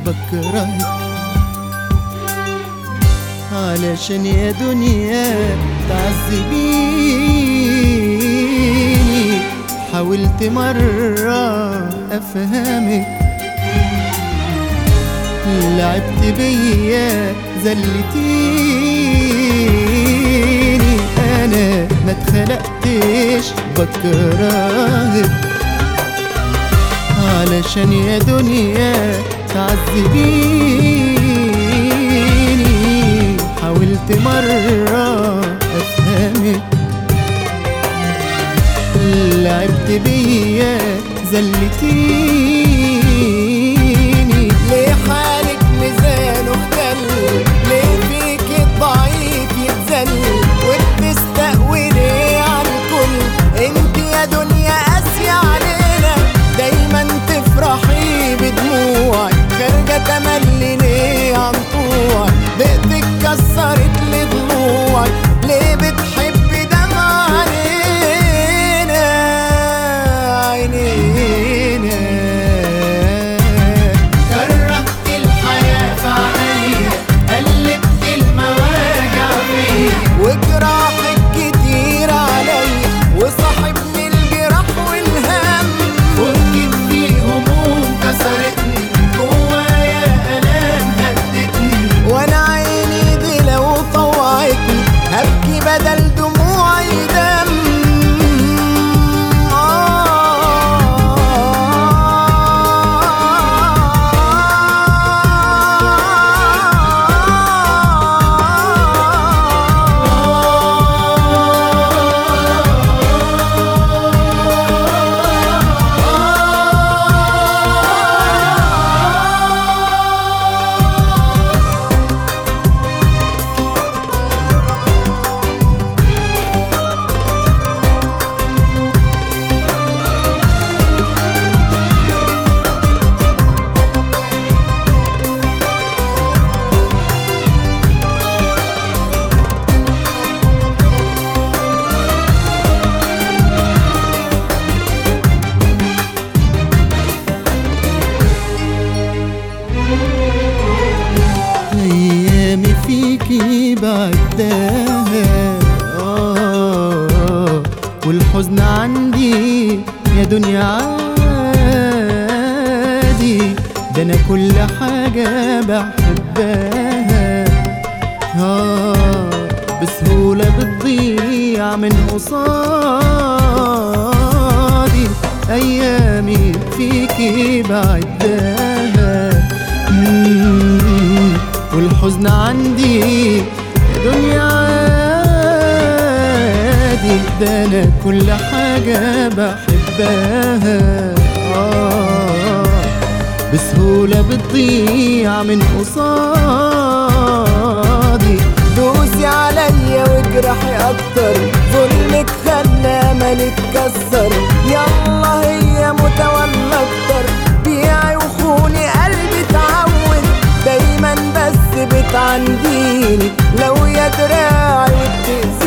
بكرهك، علشان يا دنيا تعذبيني. حاولت مرة أفهمك، لعبت بيا زلتيني. أنا ما اتخلقتش بكرهك، علشان يا دنيا تعذبيني. حاولت مرة أفهمك، لعبت بيا زلتيني. ليه حالك ميزان اختل؟ ليه فيك الضعيف يتذل وبتستقوي ليه على الكل؟ انت يا دنيا قاسية علينا، دايما تفرحي بدموعك، خارجة تملي ليه عن طوعك؟ دقتك كسرت لي ضلوعك، ليه بتحبي دمع علينا عينينا؟ كرهت الحياة في عينيا، قلبت المواجع فيا، وجراحك كتير عليا، وصاحبني الجراح والهم. فكت في هموم كسرتني، جوايا آلام هدتني، وانا عيني دي لو طوعتني هبكي بدل دموعي دم. أيامي فيكي بعدها والحزن عندي يا دنيا عادي. ده أنا كل حاجة بحبها بسهولة بتضيع من قصادي. أيامي فيكي بعدها والحزن عندي يا دنيا عادي. ده أنا كل حاجة بحبها بسهولة بتضيع من قصادي. دوسي عليا واجرحي اكتر، ظلمك خلى املي اتكسر. يلا هي متولى اكتر، بيعي وخوني قلبي اتعود، دايما بس بتعنديني لو يا دراعي وبتأذيني.